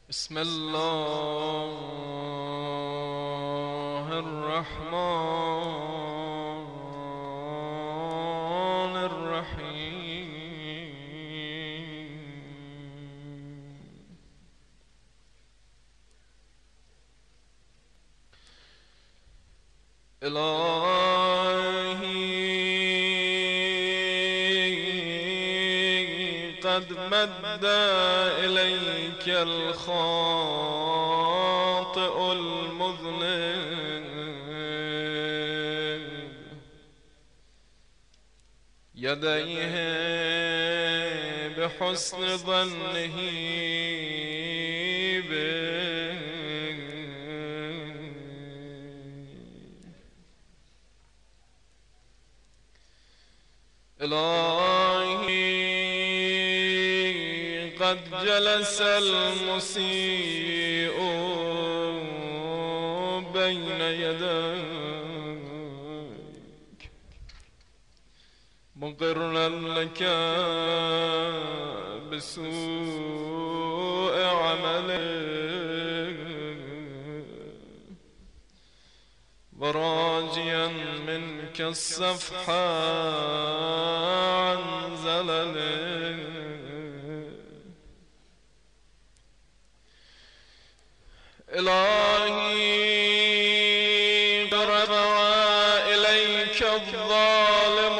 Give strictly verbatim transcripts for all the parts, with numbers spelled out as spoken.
بسم الله الرحمن الرحیم. الهی قد مد الیک الخاطئ المذنب یدیه بحسن ظنه به. الهی قد جلس المسیء بین یدیک مقرا لك بسوء عمله وراجيا منك الصفح عن زلله. إلهي رفع إليك الظالم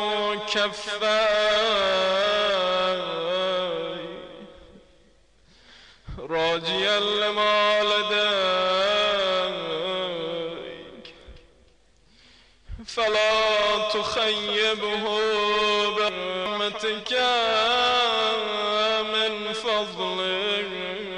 كفاي راجيا لما لديك فلا تخيبه برحمتك من فضلك.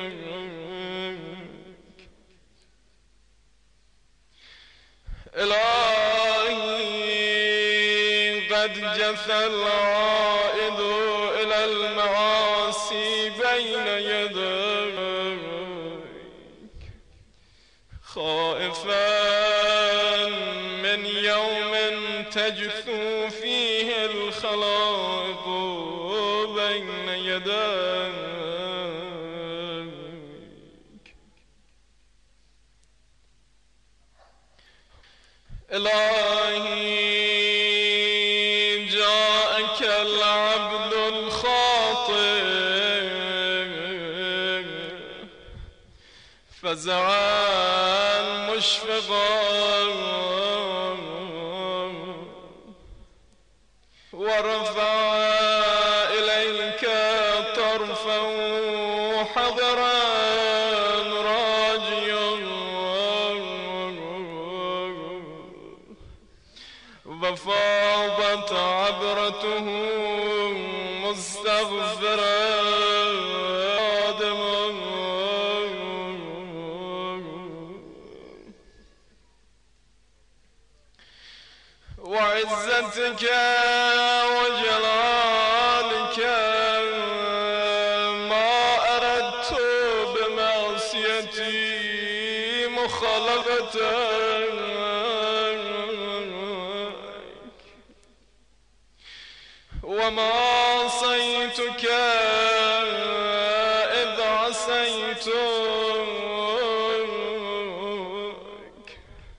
إلهي قد جثى العائد إلى المعاصي بين يديك خائفا من يوم تجثو فيه الخلائق بين يديك. إلهي جاءك العبد الخاطئ فزعا مشفقا ورفع إليك طرفا حضرا راجيا وفاضت عبرته مستغفرا آدما وعزتك وجلالك ما أردت بمعصيتي مخالفتك وما عصيتك إذ عصيتك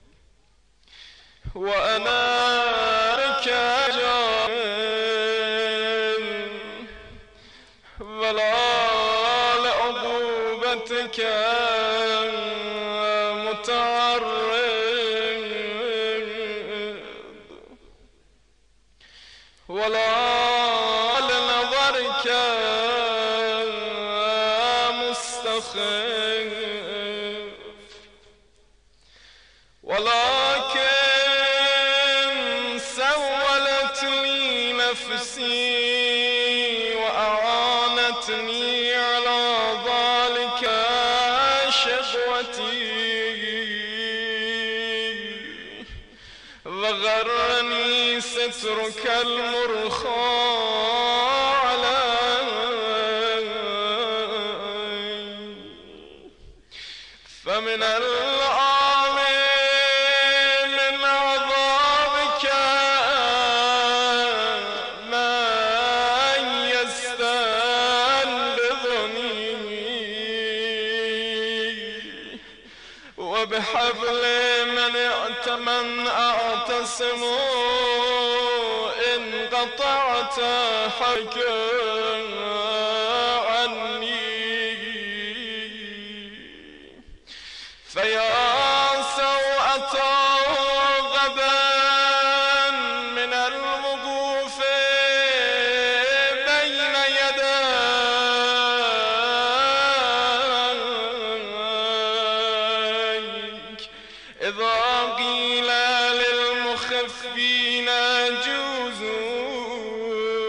وأنا لك جاهل ولا لعقوبتك متعرض ولا لنظرك مستخف ولكن سولت لي نفسي وأعانتني على ذلك شقوتي وغرني سترك المرخى علي فمن الآن من عذابك من يستنبذني وبحبل من من أعتصم إن قطعت حبك عني فيا سوءة غدا من الوقوف بين يديك إذا قيل للمخفين جوزوا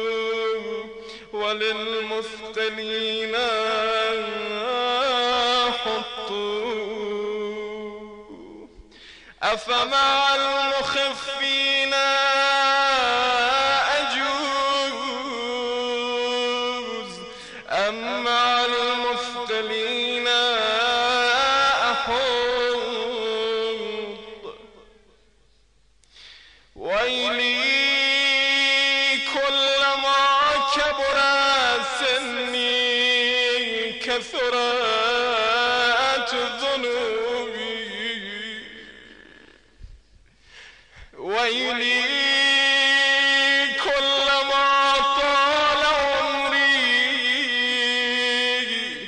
وللمثقلين حطوا أفمع المخفين أجوز أم مع المثقلين أحط ويلي كلما كبر سني كثرت ذنوبي ويلي كلما طال عمري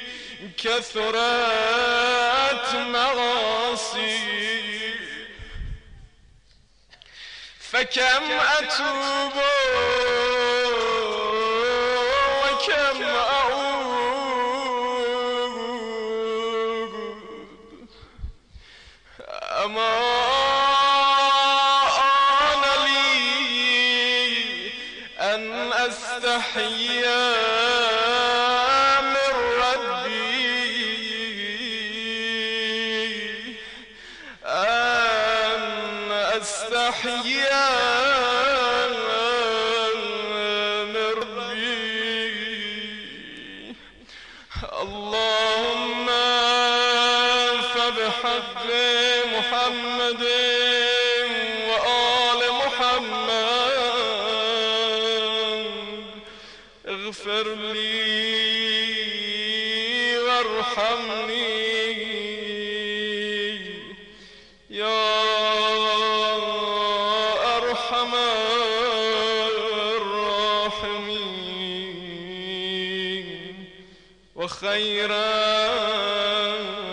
كثرت معاصي فكم أتوب وكم أعود أما آن لي أن أستحيي من ربي أن أستحيي من ربي اللهم فبحق محمد وآل محمد اغفر لي وارحمني يا أرحم الراحمين وخيرا